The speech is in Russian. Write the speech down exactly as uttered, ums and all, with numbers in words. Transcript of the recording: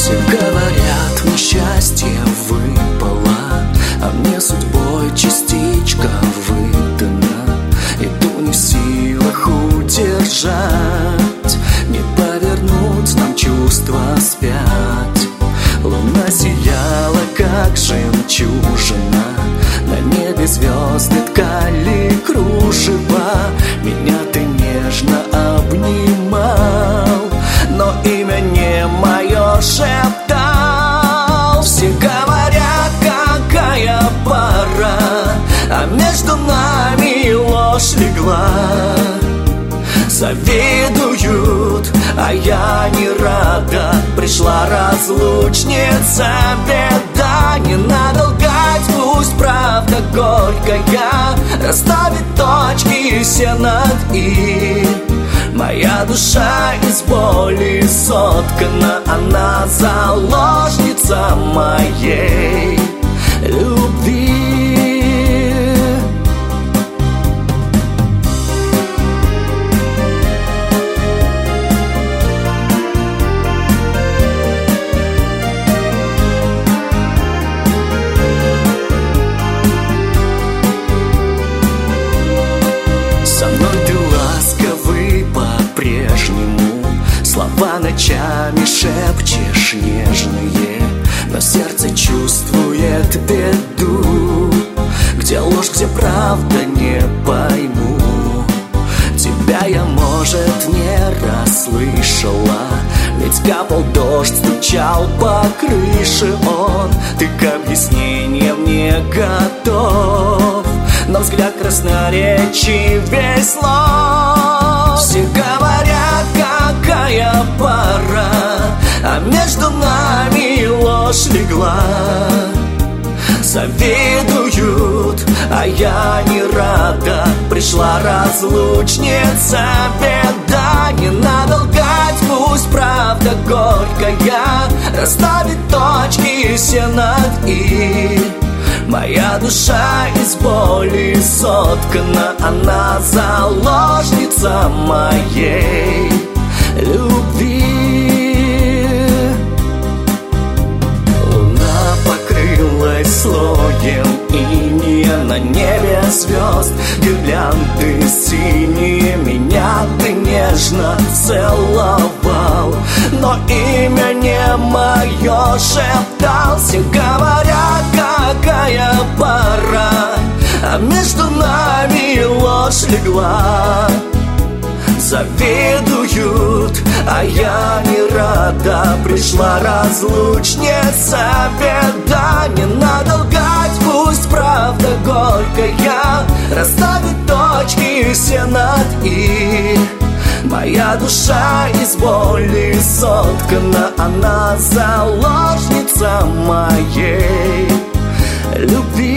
Все говорят, мне счастье выпало, а мне судьбой частичка выдана. Иду не в силах удержать, не повернуть нам чувства вспять. Луна сияла, как жемчужина, на небе звезды ткали кружева. Меня ты нежно обнимал, но имя не мое шептал. Все говорят, какая пора, а между нами ложь легла. Завидуют, а я не рада. Пришла разлучница, беда. Не надо лгать, пусть правда горькая расставит точки все над «и». Моя душа из боли соткана, она заложница моей любви. Со мной ты ласковый по-прежнему, слова ночами шепчешь нежные, но сердце чувствует беду. Где ложь, где правда, не пойму. Тебя я, может, не расслышала, ведь капал дождь, стучал по крыше он. Ты к объяснениям не готов, но взгляд красноречий весь слов. Все говорят, какая пора, а между нами ложь легла. Завидуют, а я не рада. Пришла разлучница, беда. Не надо лгать, пусть правда горькая расставит точки все над «и». Моя душа из боли соткана, она заложница моей любви. Луна покрылась слоем инея, на небе звезд гирлянды синие. Меня ты нежно целовал, но имя не мое шептал. Все говорят, какая пора, а между нами ложь легла. Завидуют, а я не рада. Пришла разлучница, беда. Не надо лгать, пусть правда горькая расставит точки все над «и». Моя душа из боли соткана, она заложница моей любви.